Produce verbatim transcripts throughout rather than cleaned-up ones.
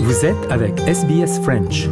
Vous êtes avec S B S French.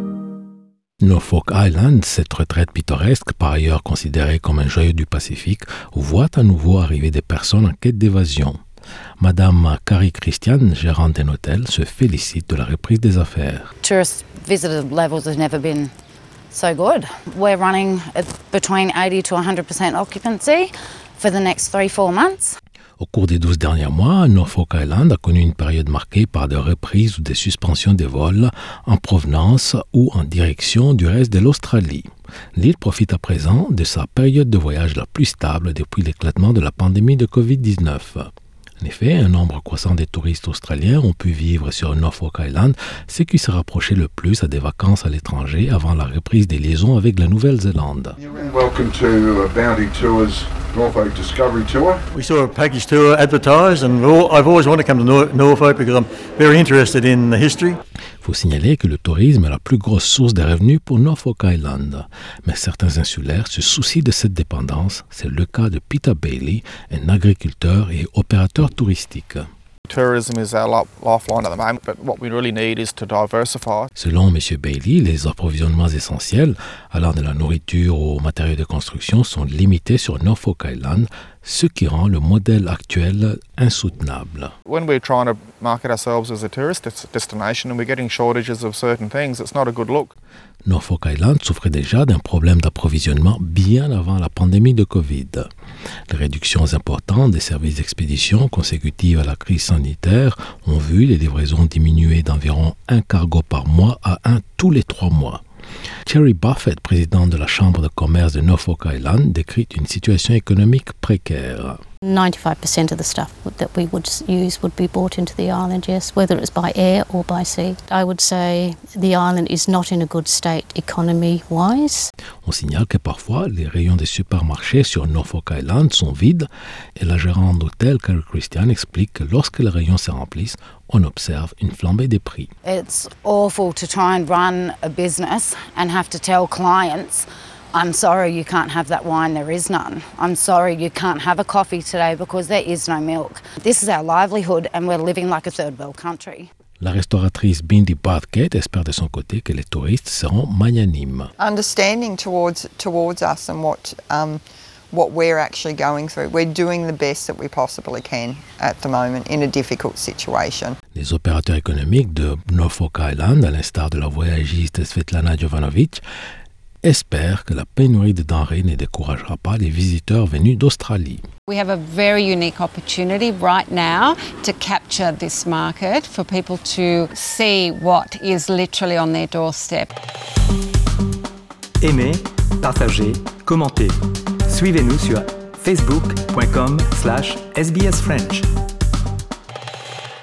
Norfolk Island, cette retraite pittoresque, par ailleurs considérée comme un joyau du Pacifique, voit à nouveau arriver des personnes en quête d'évasion. Madame Carrie Christian, gérante d'un hôtel, se félicite de la reprise des affaires. Tourist visitor levels have never been so good. We're running at between eighty to one hundred percent occupancy for the next three, four months. Au cours des douze derniers mois, Norfolk Island a connu une période marquée par des reprises ou des suspensions des vols en provenance ou en direction du reste de l'Australie. L'île profite à présent de sa période de voyage la plus stable depuis l'éclatement de la pandémie de covid dix-neuf. En effet, un nombre croissant des touristes australiens ont pu vivre sur Norfolk Island, ce qui se rapprochait le plus à des vacances à l'étranger avant la reprise des liaisons avec la Nouvelle-Zélande. Welcome to uh, Bounty Tours Norfolk Discovery Tour. We saw a package tour advertised and I've always wanted to come to Nor- Norfolk because I'm very interested in the history. Il faut signaler que le tourisme est la plus grosse source de revenus pour Norfolk Island. Mais certains insulaires se soucient de cette dépendance. C'est le cas de Peter Bailey, un agriculteur et opérateur touristique. Tourism is our lifeline at the moment, but what we really need is to diversify. Selon M. Bailey, les approvisionnements essentiels, allant de la nourriture aux matériaux de construction, sont limités sur Norfolk Island, ce qui rend le modèle actuel insoutenable. When we're trying to market ourselves as a tourist destination and we're getting shortages of certain things, it's not a good look. Norfolk Island souffrait déjà d'un problème d'approvisionnement bien avant la pandémie de Covid. Les réductions importantes des services d'expédition consécutives à la crise sanitaire ont vu les livraisons diminuer d'environ un cargo par mois à un tous les trois mois. Terry Buffett, président de la Chambre de commerce de Norfolk Island, décrit une situation économique précaire. ninety-five percent of the stuff that we would use would be brought into the island, yes, whether it's by air or by sea. I would say the island is not in a good state economy-wise. On signale que parfois, les rayons des supermarchés sur Norfolk Island sont vides et la gérante d'hôtel, Carrie Christian, explique que lorsque les rayons se remplissent, on observe une flambée des prix. It's awful to try and run a business and have to tell clients, I'm sorry you can't have that wine, there is none. I'm sorry you can't have a coffee today because there is no milk. This is our livelihood and we're living like a third world country. La restauratrice Bindi Bathgate espère de son côté que les touristes seront magnanimes. Understanding towards towards us and what um, what we're actually going through. We're doing the best that we possibly can at the moment in a difficult situation. Les opérateurs économiques de Norfolk Island, à l'instar de la voyagiste Svetlana Jovanovic, espère que la pénurie de denrées ne découragera pas les visiteurs venus d'Australie. We have a very unique opportunity right now to capture this market for people to see what is literally on their doorstep. Aimez, partagez, commentez. Suivez-nous sur facebook point com slash S B S French.